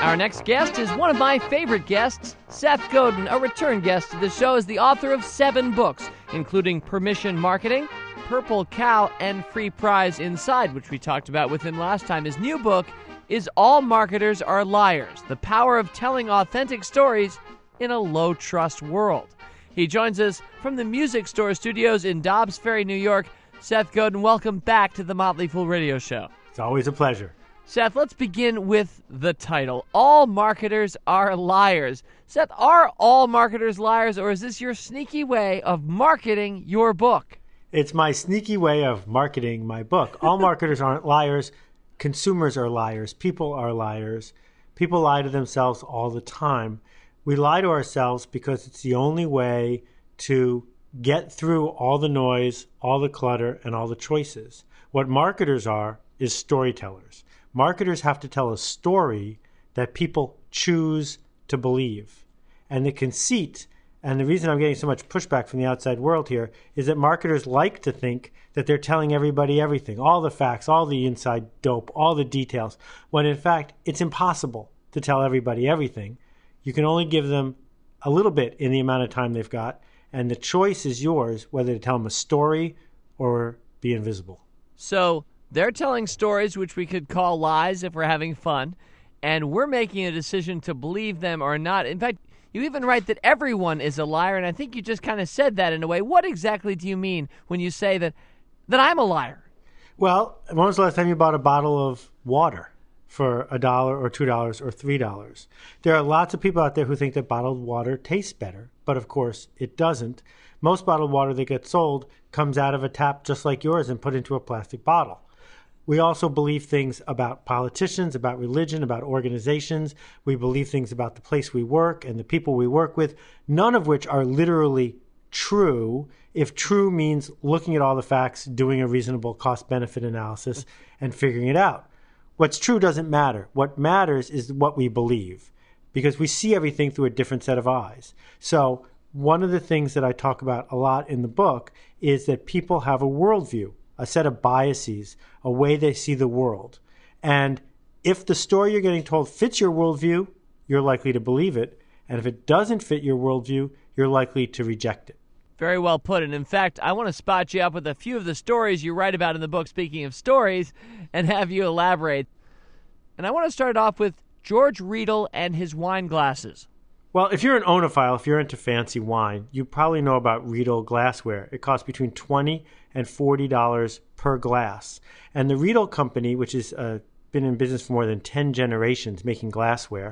Our next guest is one of my favorite guests, Seth Godin, a return guest to the show, is the author of 7 books, including Permission Marketing, Purple Cow, and Free Prize Inside, which we talked about with him last time. His new book is All Marketers Are Liars, The Power of Telling Authentic Stories in a Low-Trust World. He joins us from the Music Store Studios in Dobbs Ferry, New York. Seth Godin, welcome back to the Motley Fool Radio Show. It's always a pleasure. Seth, let's begin with the title. All Marketers Are Liars. Seth, are all marketers liars, or is this your sneaky way of marketing your book? It's my sneaky way of marketing my book. All marketers aren't liars. Consumers are liars. People are liars. People lie to themselves all the time. We lie to ourselves because it's the only way to get through all the noise, all the clutter, and all the choices. What marketers are is storytellers. Marketers have to tell a story that people choose to believe. And the conceit, and the reason I'm getting so much pushback from the outside world here, is that marketers like to think that they're telling everybody everything, all the facts, all the inside dope, all the details, when in fact it's impossible to tell everybody everything. You can only give them a little bit in the amount of time they've got, and the choice is yours whether to tell them a story or be invisible. So they're telling stories which we could call lies if we're having fun, and we're making a decision to believe them or not. In fact, you even write that everyone is a liar, and I think you just kind of said that in a way. What exactly do you mean when you say that I'm a liar? Well, when was the last time you bought a bottle of water for $1 or $2 or $3? There are lots of people out there who think that bottled water tastes better, but of course it doesn't. Most bottled water that gets sold comes out of a tap just like yours and put into a plastic bottle. We also believe things about politicians, about religion, about organizations. We believe things about the place we work and the people we work with, none of which are literally true, if true means looking at all the facts, doing a reasonable cost-benefit analysis, and figuring it out. What's true doesn't matter. What matters is what we believe, because we see everything through a different set of eyes. So one of the things that I talk about a lot in the book is that people have a worldview, a set of biases, a way they see the world. And if the story you're getting told fits your worldview, you're likely to believe it. And if it doesn't fit your worldview, you're likely to reject it. Very well put. And in fact, I want to spot you up with a few of the stories you write about in the book, speaking of stories, and have you elaborate. And I want to start off with George Riedel and his wine glasses. Well, if you're an oenophile, if you're into fancy wine, you probably know about Riedel glassware. It costs between $20 and $40 per glass. And the Riedel Company, which has been in business for more than 10 generations making glassware,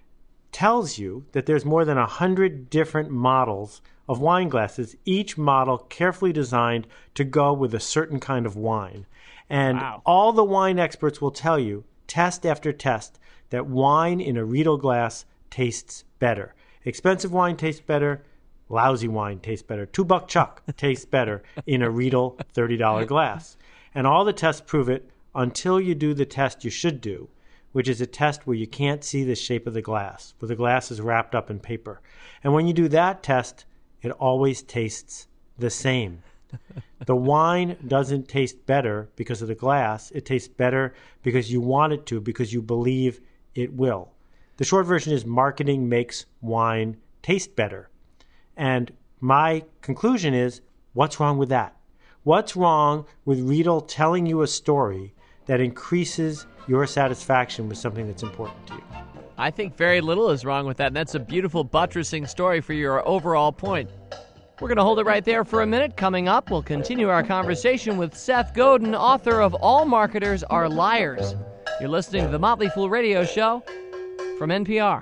tells you that there's more than 100 different models of wine glasses, each model carefully designed to go with a certain kind of wine. And wow. All the wine experts will tell you, test after test, that wine in a Riedel glass tastes better. Expensive wine tastes better. Lousy wine tastes better. $2 Chuck tastes better in a Riedel $30 glass. And all the tests prove it until you do the test you should do, which is a test where you can't see the shape of the glass, where the glass is wrapped up in paper. And when you do that test, it always tastes the same. The wine doesn't taste better because of the glass. It tastes better because you want it to, because you believe it will. The short version is marketing makes wine taste better. And my conclusion is, what's wrong with that? What's wrong with Riedel telling you a story that increases your satisfaction with something that's important to you? I think very little is wrong with that, and that's a beautiful buttressing story for your overall point. We're going to hold it right there for a minute. Coming up, we'll continue our conversation with Seth Godin, author of All Marketers Are Liars. You're listening to the Motley Fool Radio Show from NPR.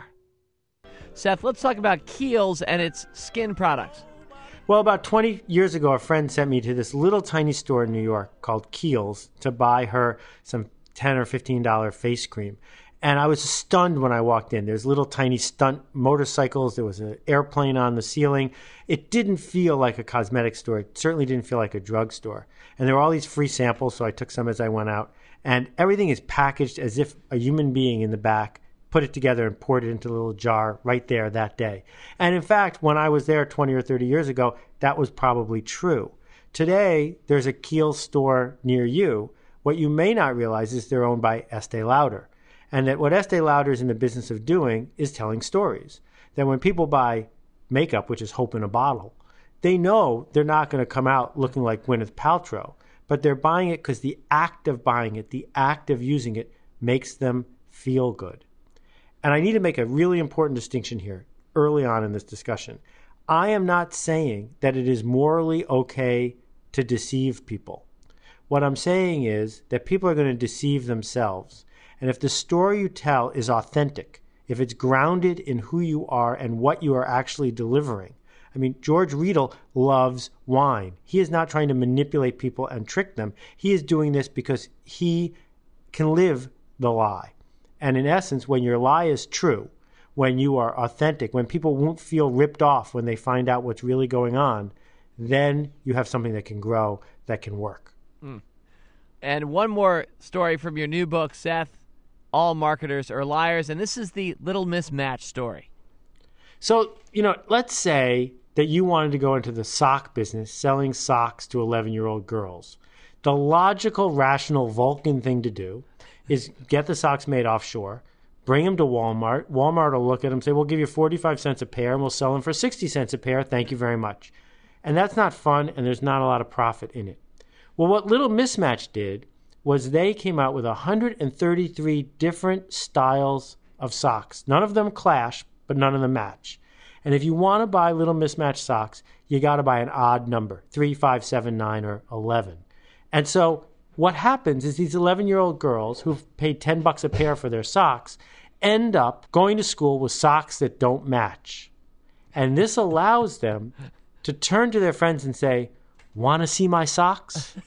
Seth, let's talk about Kiehl's and its skin products. Well, about 20 years ago, a friend sent me to this little tiny store in New York called Kiehl's to buy her some $10 or $15 face cream. And I was stunned when I walked in. There's little tiny stunt motorcycles. There was an airplane on the ceiling. It didn't feel like a cosmetic store. It certainly didn't feel like a drugstore. And there were all these free samples, so I took some as I went out. And everything is packaged as if a human being in the back put it together and poured it into a little jar right there that day. And in fact, when I was there 20 or 30 years ago, that was probably true. Today, there's a Kiehl's store near you. What you may not realize is they're owned by Estee Lauder. And that what Estee Lauder is in the business of doing is telling stories. That when people buy makeup, which is hope in a bottle, they know they're not going to come out looking like Gwyneth Paltrow, but they're buying it because the act of buying it, the act of using it, makes them feel good. And I need to make a really important distinction here early on in this discussion. I am not saying that it is morally okay to deceive people. What I'm saying is that people are going to deceive themselves. And if the story you tell is authentic, if it's grounded in who you are and what you are actually delivering. I mean, George Riedel loves wine. He is not trying to manipulate people and trick them. He is doing this because he can live the lie. And in essence, when your lie is true, when you are authentic, when people won't feel ripped off when they find out what's really going on, then you have something that can grow, that can work. And one more story from your new book, Seth, All Marketers Are Liars, and this is the Little Miss Match story. So, let's say that you wanted to go into the sock business, selling socks to 11-year-old girls. The logical, rational, Vulcan thing to do is get the socks made offshore, bring them to Walmart. Walmart will look at them and say, we'll give you 45 cents a pair, and we'll sell them for 60 cents a pair. Thank you very much. And that's not fun, and there's not a lot of profit in it. Well, what Little Mismatch did was they came out with 133 different styles of socks. None of them clash, but none of them match. And if you want to buy Little Mismatch socks, you got to buy an odd number, 3, 5, 7, 9, or 11. And so what happens is these 11-year-old girls who've paid $10 a pair for their socks end up going to school with socks that don't match. And this allows them to turn to their friends and say, want to see my socks?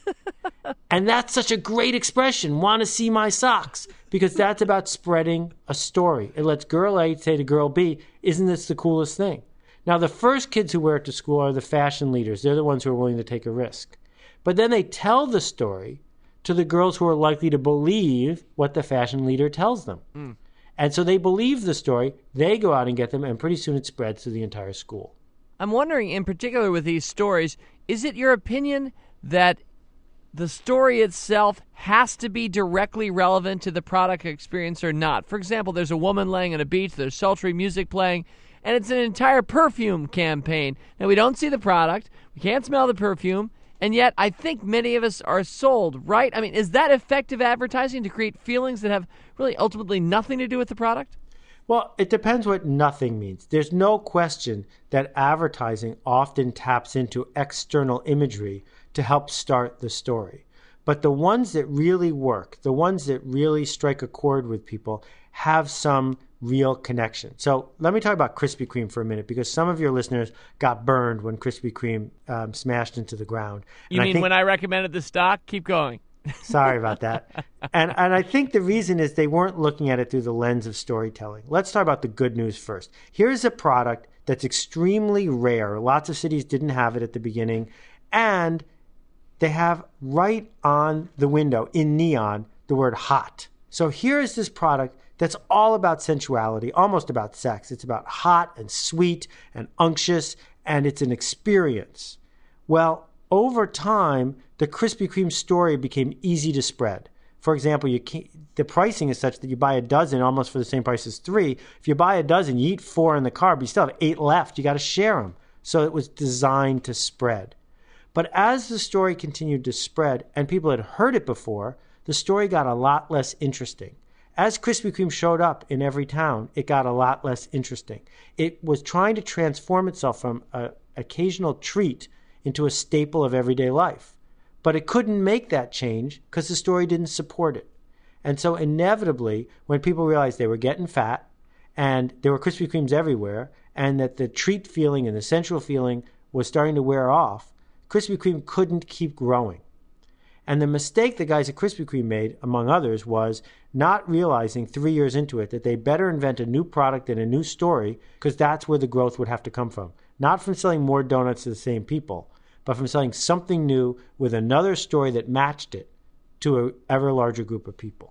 And that's such a great expression, want to see my socks, because that's about spreading a story. It lets girl A say to girl B, isn't this the coolest thing? Now, the first kids who wear it to school are the fashion leaders. They're the ones who are willing to take a risk. But then they tell the story to the girls who are likely to believe what the fashion leader tells them. And so they believe the story, they go out and get them, and pretty soon it spreads to the entire school. I'm wondering, in particular with these stories, is it your opinion that the story itself has to be directly relevant to the product experience or not? For example, there's a woman laying on a beach, there's sultry music playing, and it's an entire perfume campaign. Now, we don't see the product, we can't smell the perfume, and yet I think many of us are sold, right? I mean, is that effective advertising to create feelings that have really ultimately nothing to do with the product? Well, it depends what nothing means. There's no question that advertising often taps into external imagery to help start the story. But the ones that really work, the ones that really strike a chord with people, have some real connection. So let me talk about Krispy Kreme for a minute, because some of your listeners got burned when Krispy Kreme smashed into the ground. You mean when I recommended the stock? Keep going. Sorry about that. And I think the reason is they weren't looking at it through the lens of storytelling. Let's talk about the good news first. Here's a product that's extremely rare. Lots of cities didn't have it at the beginning. And they have right on the window in neon the word hot. So here is this product that's all about sensuality, almost about sex. It's about hot and sweet and unctuous, and it's an experience. Well, over time, the Krispy Kreme story became easy to spread. For example, the pricing is such that you buy a dozen almost for the same price as 3. If you buy a dozen, you eat 4 in the car, but you still have 8 left. You got to share them. So it was designed to spread. But as the story continued to spread and people had heard it before, the story got a lot less interesting. As Krispy Kreme showed up in every town, it got a lot less interesting. It was trying to transform itself from an occasional treat into a staple of everyday life. But it couldn't make that change because the story didn't support it. And so inevitably, when people realized they were getting fat and there were Krispy Kremes everywhere and that the treat feeling and the sensual feeling was starting to wear off, Krispy Kreme couldn't keep growing. And the mistake the guys at Krispy Kreme made, among others, was not realizing 3 years into it that they better invent a new product and a new story, because that's where the growth would have to come from. Not from selling more donuts to the same people, but from selling something new with another story that matched it to an ever larger group of people.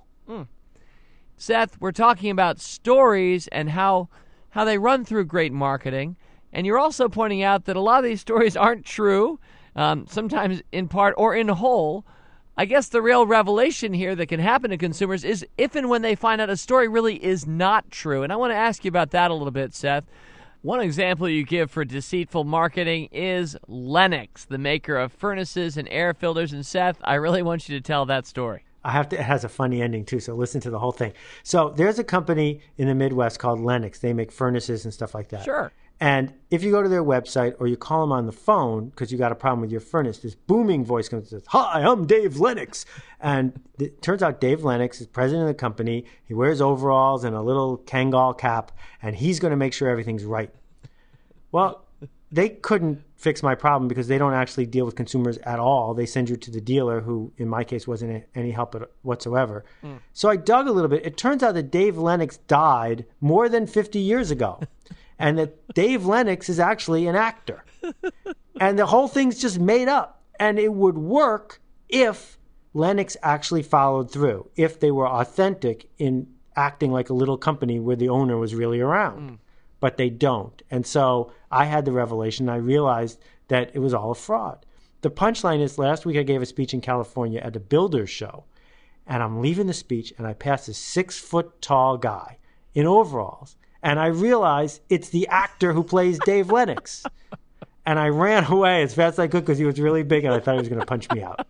Seth, we're talking about stories and how they run through great marketing. And you're also pointing out that a lot of these stories aren't true, sometimes in part or in whole. I guess the real revelation here that can happen to consumers is if and when they find out a story really is not true. And I want to ask you about that a little bit, Seth. One example you give for deceitful marketing is Lennox, the maker of furnaces and air filters. And Seth, I really want you to tell that story. It has a funny ending too, so listen to the whole thing. So there's a company in the Midwest called Lennox. They make furnaces and stuff like that. Sure. And if you go to their website or you call them on the phone because you got a problem with your furnace, this booming voice comes and says, "Hi, I'm Dave Lennox." And it turns out Dave Lennox is president of the company. He wears overalls and a little Kangol cap, and he's going to make sure everything's right. Well, they couldn't fix my problem because they don't actually deal with consumers at all. They send you to the dealer, who in my case wasn't any help whatsoever. So I dug a little bit. It turns out that Dave Lennox died more than 50 years ago. And that Dave Lennox is actually an actor. And the whole thing's just made up. And it would work if Lennox actually followed through, if they were authentic in acting like a little company where the owner was really around. But they don't. And so I had the revelation. I realized that it was all a fraud. The punchline is, last week I gave a speech in California at a builder's show. And I'm leaving the speech, and I pass a 6-foot-tall guy in overalls. And I realized it's the actor who plays Dave Lennox. And I ran away as fast as I could because he was really big and I thought he was going to punch me out.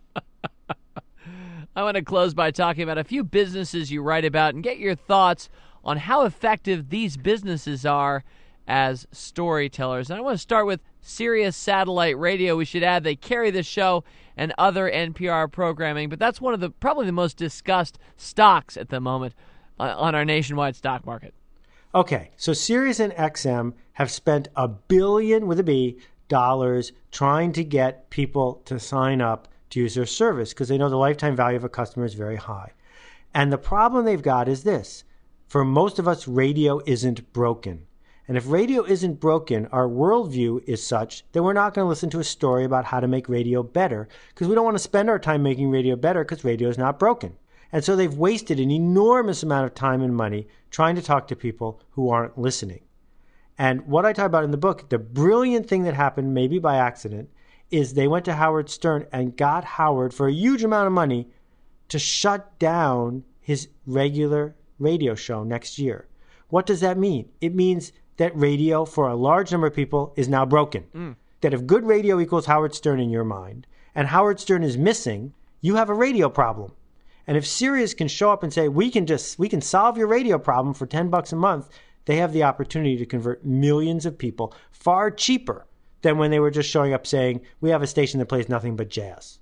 I want to close by talking about a few businesses you write about and get your thoughts on how effective these businesses are as storytellers. And I want to start with Sirius Satellite Radio. We should add they carry this show and other NPR programming, but that's one of probably the most discussed stocks at the moment on our nationwide stock market. Okay, so Sirius and XM have spent $1 billion with a B trying to get people to sign up to use their service because they know the lifetime value of a customer is very high. And the problem they've got is this. For most of us, radio isn't broken. And if radio isn't broken, our worldview is such that we're not going to listen to a story about how to make radio better because we don't want to spend our time making radio better because radio is not broken. And so they've wasted an enormous amount of time and money trying to talk to people who aren't listening. And what I talk about in the book, the brilliant thing that happened, maybe by accident, is they went to Howard Stern and got Howard for a huge amount of money to shut down his regular radio show next year. What does that mean? It means that radio for a large number of people is now broken. That if good radio equals Howard Stern in your mind, and Howard Stern is missing, you have a radio problem. And if Sirius can show up and say, we can solve your radio problem for $10 a month, they have the opportunity to convert millions of people far cheaper than when they were just showing up saying, we have a station that plays nothing but jazz.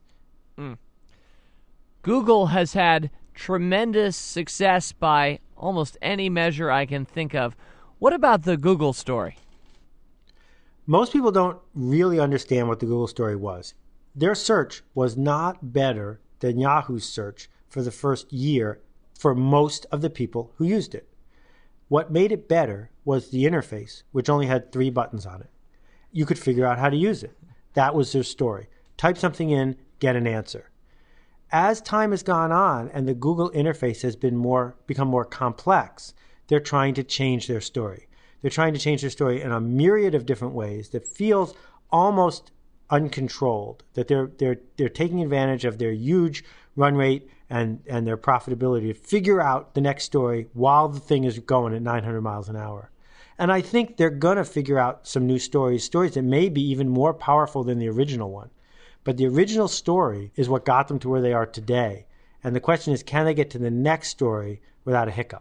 Google has had tremendous success by almost any measure I can think of. What about the Google story? Most people don't really understand what the Google story was. Their search was not better than Yahoo's search for the first year for most of the people who used it. What made it better was the interface, which only had 3 buttons on it. You could figure out how to use it. That was their story. Type something in, get an answer. As time has gone on and the Google interface has become more complex, they're trying to change their story. They're trying to change their story in a myriad of different ways that feels almost uncontrolled, that they're taking advantage of their huge run rate and their profitability to figure out the next story while the thing is going at 900 miles an hour. And I think they're going to figure out some new stories that may be even more powerful than the original one. But the original story is what got them to where they are today. And the question is, can they get to the next story without a hiccup?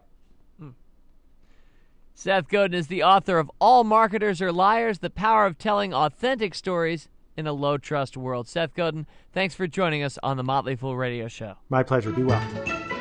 Seth Godin is the author of All Marketers Are Liars, The Power of Telling Authentic Stories in a Low-Trust World. Seth Godin, thanks for joining us on the Motley Fool Radio Show. My pleasure. Be well.